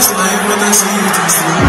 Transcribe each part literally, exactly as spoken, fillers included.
this life, but I see it in sleep.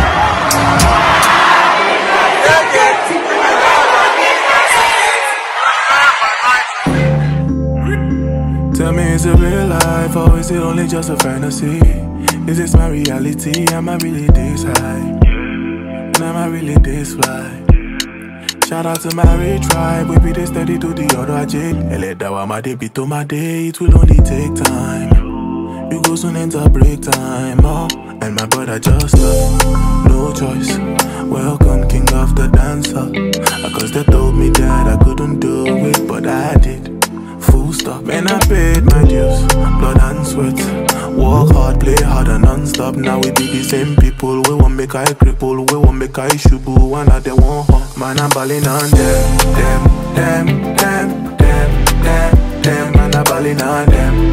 Tell me, is it real life or is it only just a fantasy? Is this my reality? Am I really this high? Am I really this fly? Shout out to my rich tribe, we be this steady to the other jig. Ele dawa my day, to my day, it will only take time. You go soon enter break time, oh. And my brother just love, no choice. Welcome, king of the dancer. Cause they told me that I couldn't do it, but I did. Full stop, and I paid my dues, blood and sweat. Work hard, play hard and non-stop. Now we be the same people. We won't make I cripple, we won't make I shubu. One of them won't hop. Man, I'm balling on them, them, them, them, them, them, them. Man, I'm balling on them.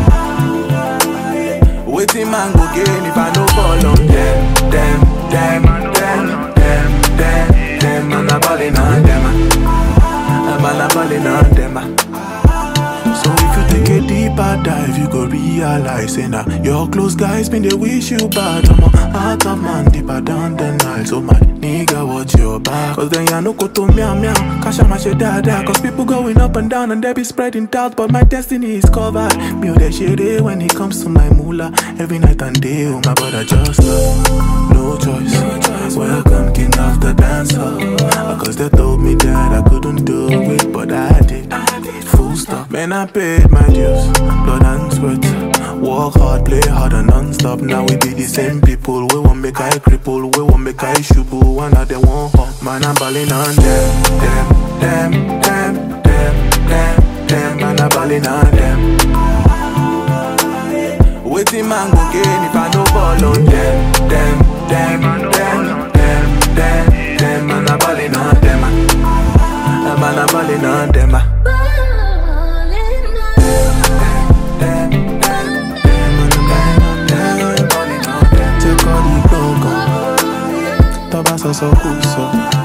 Waiting man go gain if I no fall on them, them, them, them, them, them, them. Man, I'm balling on them. Man, I'm balling on them. So if you take a deeper dive, you go realize, say nah, your close guys been they wish you bad. I'm a heart of man deeper down the Nile. So my nigga, watch your back. Cause then ya no go to meow meow, kasha ma she dada. Cause people going up and down and they be spreading doubt, but my destiny is covered. Me oh that shit when it comes to my moolah. Every night and day, oh my brother just love, no choice. Welcome, king of the dancer. Cause they told me that I couldn't do it, but I did. Full stop, man, I paid my dues, blood and sweat. Work hard, play hard and non-stop. Now we be the same people. We won't make I cripple, we won't make I shubu. One of them won't hop. Man, I'm balling on them, them, them, them, them, them, them. Man, I'm balling on them. Waiting man go gain if I no ball on them, them, them, them, them, them, them. Man, I'm balling on them. Man, I'm balling on them. Take all the go go. Tabasa so cool so.